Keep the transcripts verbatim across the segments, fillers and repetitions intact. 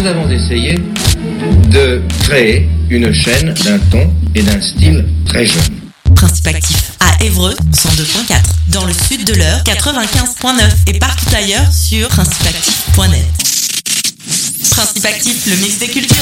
nous avons essayé de créer une chaîne d'un ton et d'un style très jeune. Principe Actif à Évreux, cent deux virgule quatre, dans le sud de l'Eure, quatre-vingt-quinze virgule neuf et partout ailleurs sur principe actif point net. Principe Actif, le mix des cultures.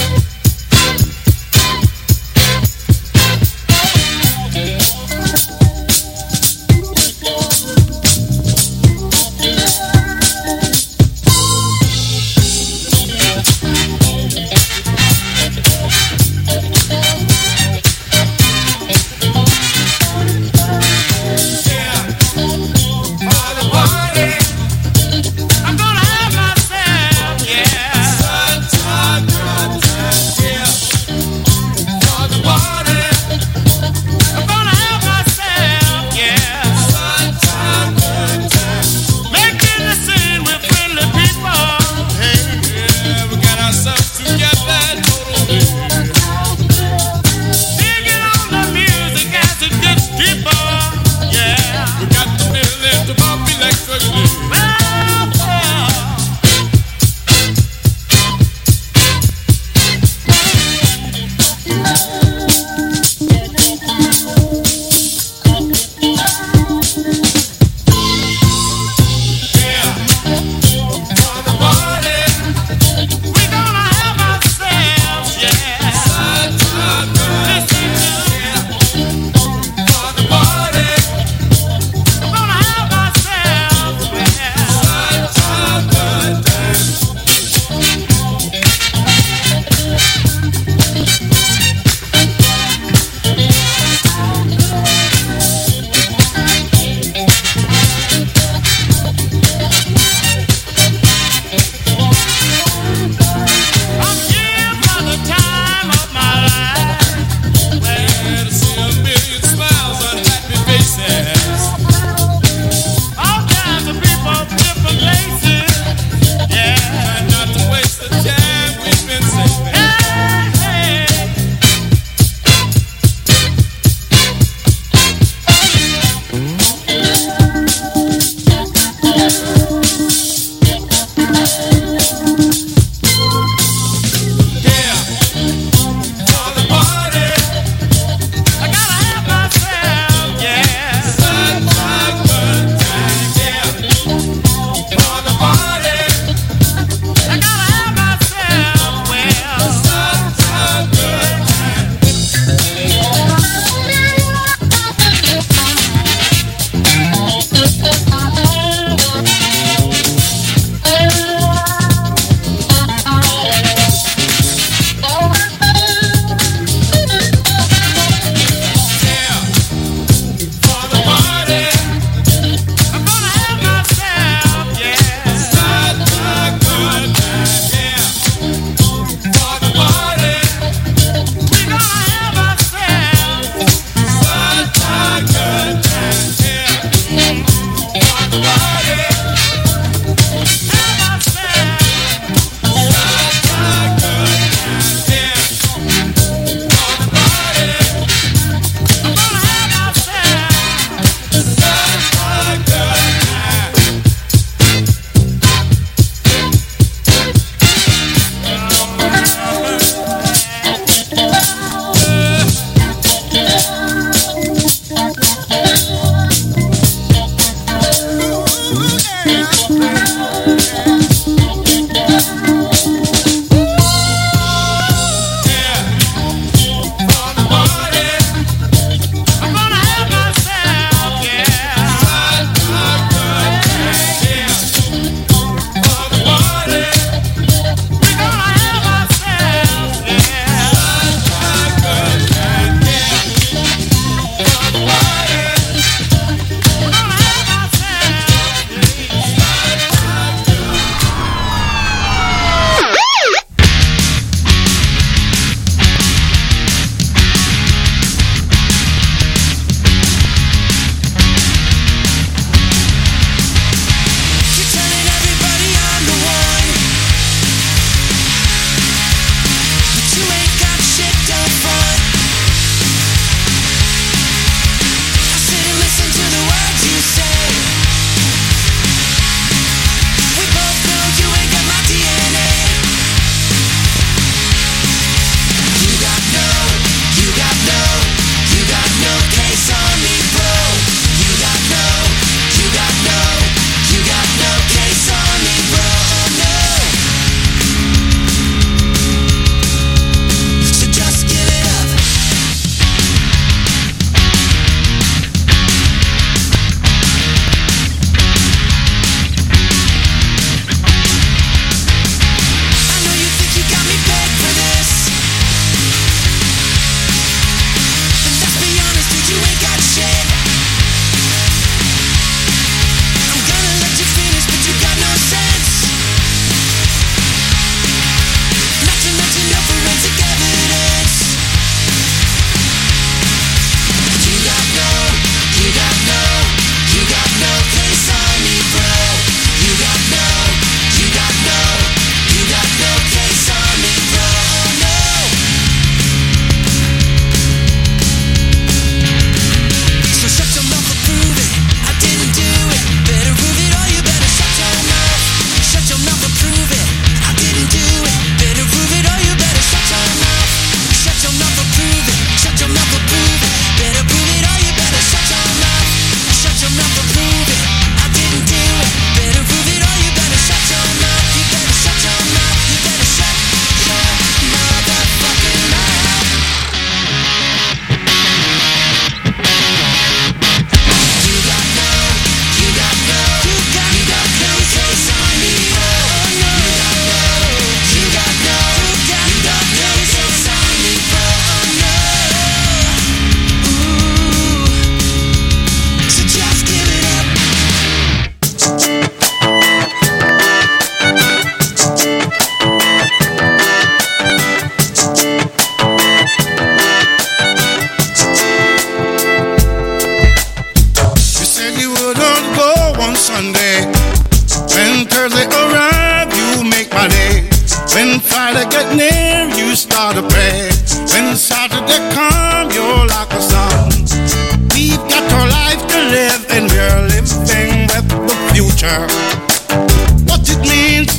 Sunday. When Thursday arrive, you make my day. When Friday get near, you start to pray. When Saturday come, you're like a sun. We've got our life to live, and we're living with the future. What it means,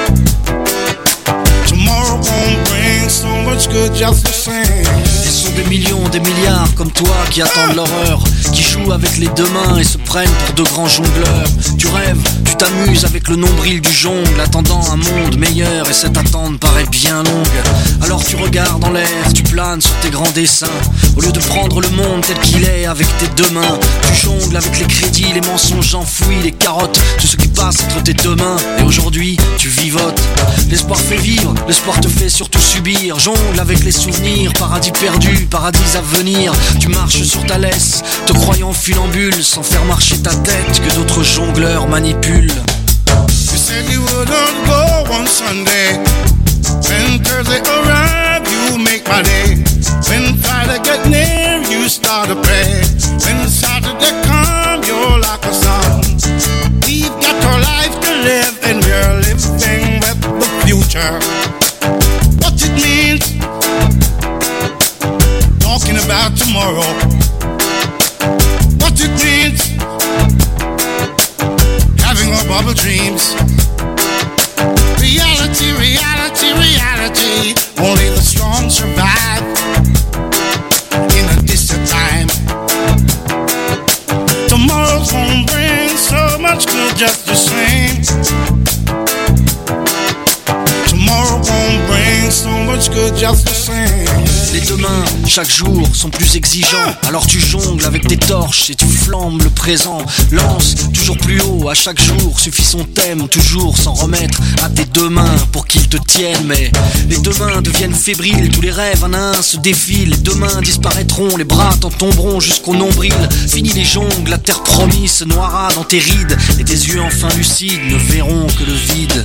tomorrow won't bring so much good just the same. Ils sont des millions, des milliards comme toi qui attendent l'horreur, qui jouent avec les deux mains et se prennent pour de grands jongleurs. Tu rêves, tu t'amuses avec le nombril du jongle, attendant un monde meilleur, et cette attente paraît bien longue. Alors tu regardes en l'air, tu planes sur tes grands dessins. Au lieu de prendre le monde tel qu'il est avec tes deux mains, tu jongles avec les crédits, les mensonges enfouis, les carottes, tout ce qui passe entre tes deux mains. Et aujourd'hui, tu vivotes. L'espoir fait vivre, l'espoir te fait surtout subir. Jongle avec les souvenirs, paradis perdu, paradis à venir. Tu marches sur ta laisse, te croyant funambule, sans faire marcher ta tête que d'autres jongleurs manipulent. You said you wouldn't go on Sunday. When Thursday arrive, you make my day. When Friday get near, you start to pray. When Saturday come, you're like a sun. We've got our life to live, and we're living with the future. What it means, talking about tomorrow. What it means, having our bubble dreams. Reality, reality, reality. Only the strong survive in a distant time. Tomorrow's gonna bring so much good just the same. Tomorrow won't bring so much good just the same. Les deux mains, chaque jour, sont plus exigeants. Alors tu jongles avec tes torches et tu flambes le présent. Lance toujours plus haut, à chaque jour suffit son thème. Toujours s'en remettre à tes deux mains pour qu'ils te tiennent. Mais les deux mains deviennent fébriles, tous les rêves un à un se défilent. Les deux mains disparaîtront, les bras t'en tomberont jusqu'au nombril. Fini les jongles, la terre promise se noiera dans tes rides. Et tes yeux enfin lucides ne verront que le vide.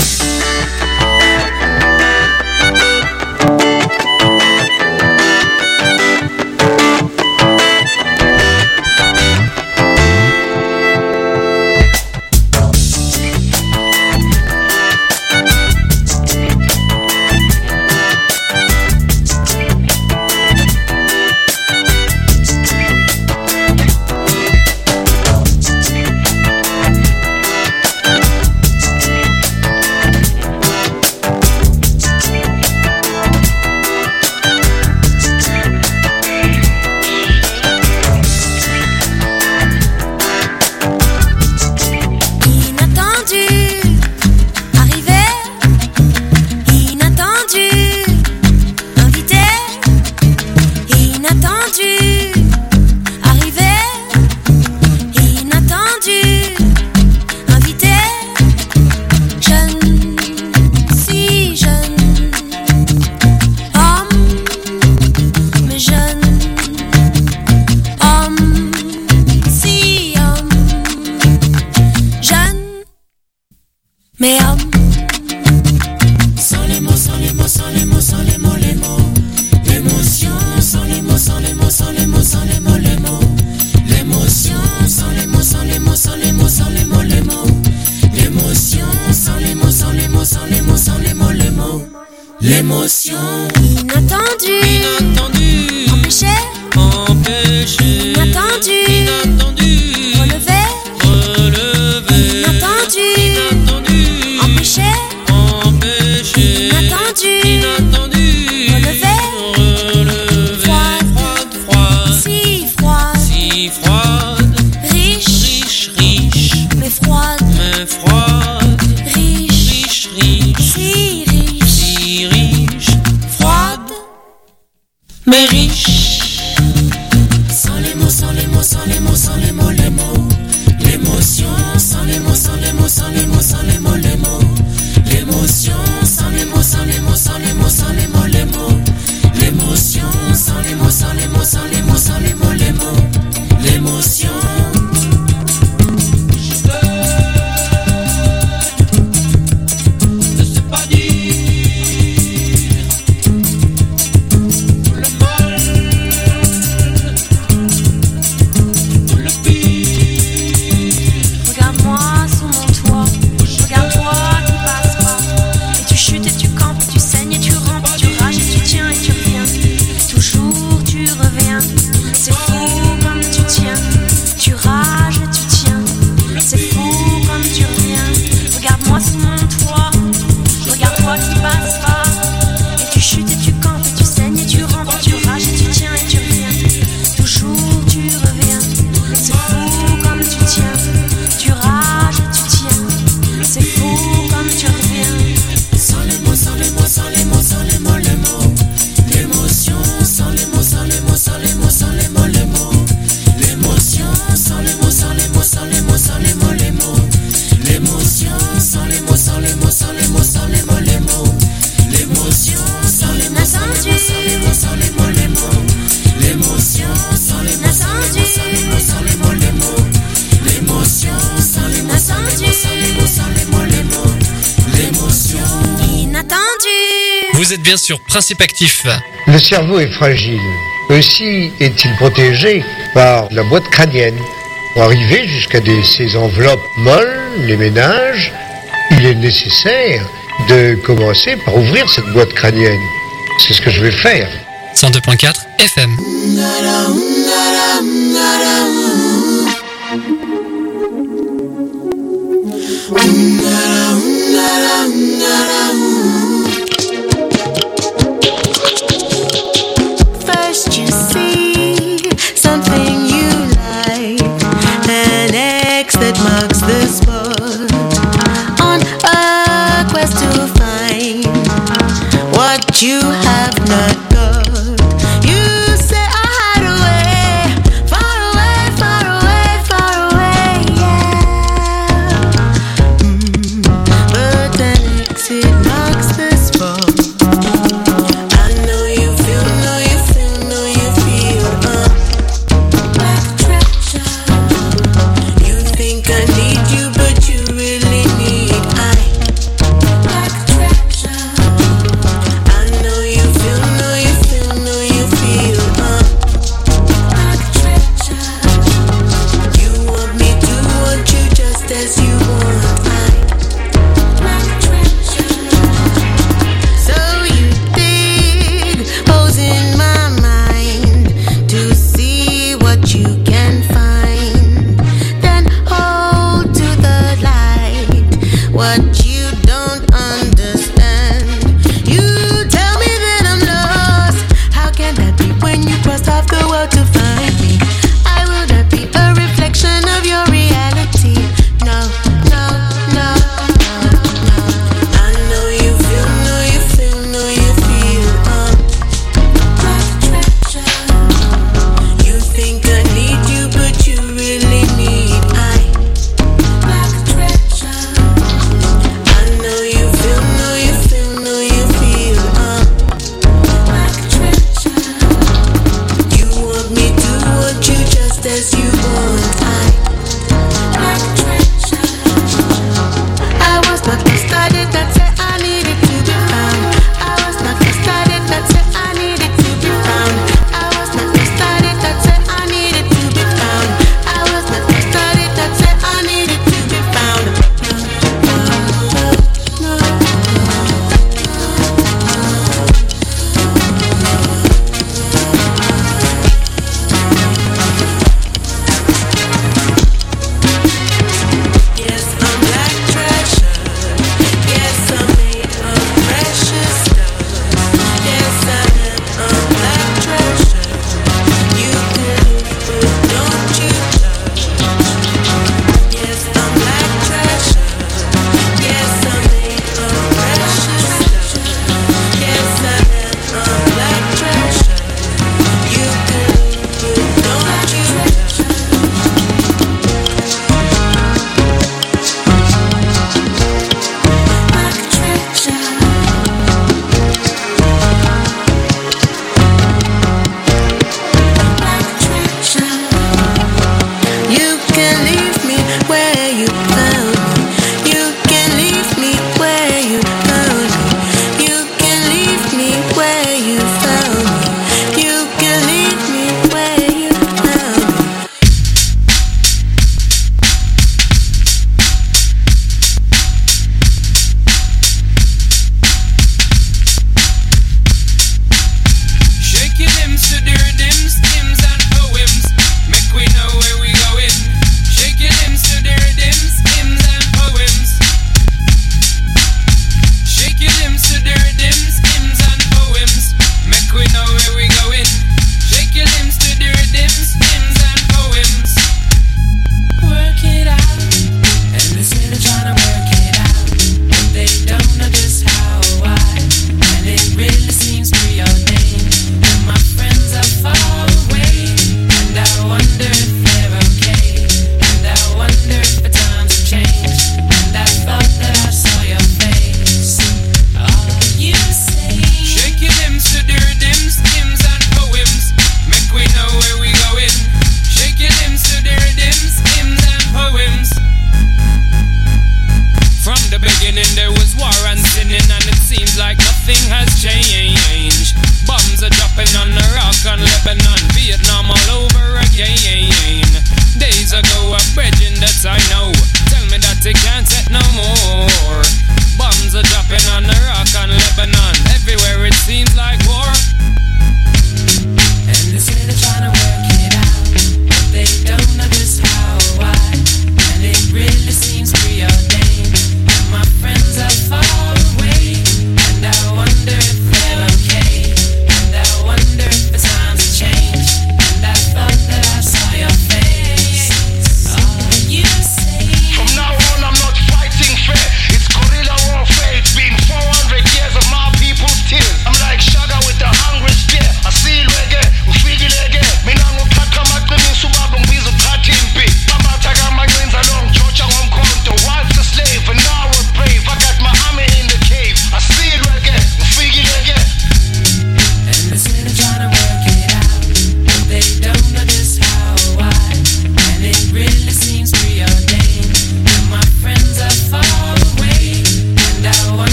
L'émotion inattendue, inattendue, empêcher, empêcher, inattendu, inattendu, relever, relever, inattendu, inattendu, empêcher, empêcher, inattendu, inattendu, relever, relever, froide, froide, froide, si froide, si froide, riche, riche, riche, mais froide, mais froide, riche, riche, riche, si riche, froide, mais riche. Sans les mots, sans les mots, sans les mots, sans les mots, les mots. L'émotion, sans les mots, sans les mots, sans les mots, sans les mots, les mots. L'émotion, sans les mots, sans les mots, sans les mots, sans les mots, les mots. L'émotion, sans les mots, sans les mots, sans les mots, sans les mots, les mots. L'émotion. Regarde-moi, Vous êtes bien sur Principe Actif. Le cerveau est fragile. Aussi est-il protégé par la boîte crânienne. Pour arriver jusqu'à des, ces enveloppes molles, les ménages, il est nécessaire de commencer par ouvrir cette boîte crânienne. C'est ce que je vais faire. cent deux point quatre F M. First you see something you like, an X that marks the spot, on a quest to find what you have not got. You say I hide away, far away, far away, far away, yeah. Mm, but an exit marks the spot. I know you feel, know you feel, know you feel, uh, like treasure. You think I need you, but you really need I, like treasure. I know you feel, know you feel, know you feel, uh, like treasure. You want me to want you just as you want I, like treasure. So you dig holes in my mind to see what you can find, then hold to the light what you don't understand. You tell me that I'm lost. How can that be when you crossed off the world to find me? I will not be a reflection of your reality. No.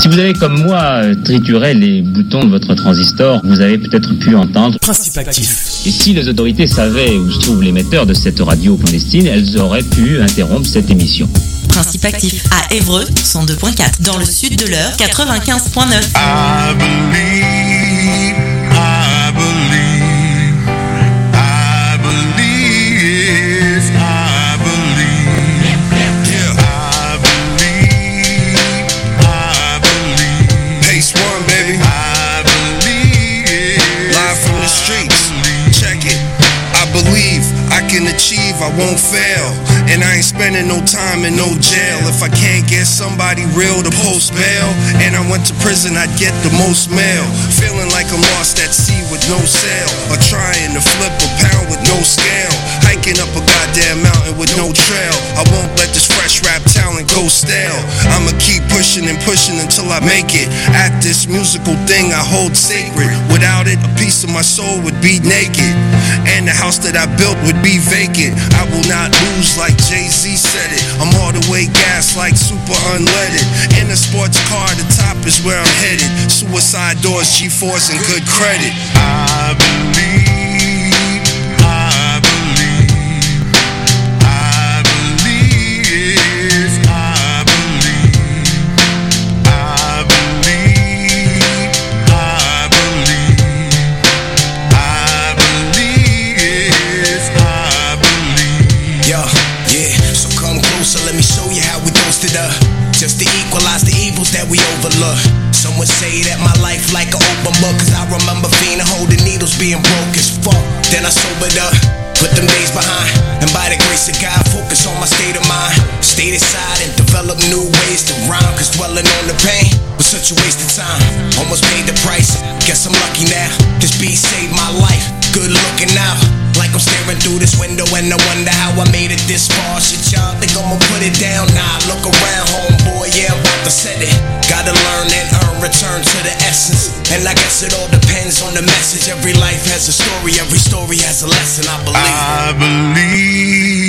Si vous avez comme moi trituré les boutons de votre transistor, vous avez peut-être pu entendre Principe actif. Et si les autorités savaient où se trouve l'émetteur de cette radio clandestine, elles auraient pu interrompre cette émission. Principe actif à Évreux, cent deux point quatre. Dans le sud de l'Eure, quatre-vingt-quinze point neuf. I believe, I believe, I believe, I believe, yeah, I believe, I believe. Pace one, baby. I believe. Live from the streets. Check it. I believe I can achieve, I won't fail. And I ain't spending no time in no jail. If I can't get somebody real to post bail, and I went to prison, I'd get the most mail. Feeling like I'm lost at sea with no sail, or trying to flip a pound with no scale. Hiking up a goddamn mountain with no trail. I won't let this fresh rap talent go stale. I'ma keep pushing and pushing until I make it. At this musical thing I hold sacred. Without it, a piece of my soul would be naked, and the house that I built would be vacant. I will not lose like Jay-Z said it. I'm all the way gas like super unleaded. In a sports car, the top is where I'm headed. Suicide doors, G-force, and good credit. I believe, I believe, I believe, I believe, I believe, I believe, I believe, I believe. Yeah, yeah, so come closer, let me show you how we toasted up. Just to equalize the evils that we overlook. Some would say that my life like an open book, cause I remember fiending, holding needles, being broke as fuck. Then I sobered up, put them days behind, and by the grace of God, focus on my state of mind. Stayed aside and develop new ways to rhyme, cause dwelling on the pain was such a waste of time. Almost paid the price, guess I'm lucky now. This beat saved my life, good looking out. Like I'm staring through this window and I wonder how I made it this far. Shit, y'all think I'ma put it down? Nah, look around, homeboy, yeah, I'm about to set it. Gotta learn and earn, return to the essence. And I guess it all depends on the message. Every life has a story, every story has a lesson, I believe. I believe.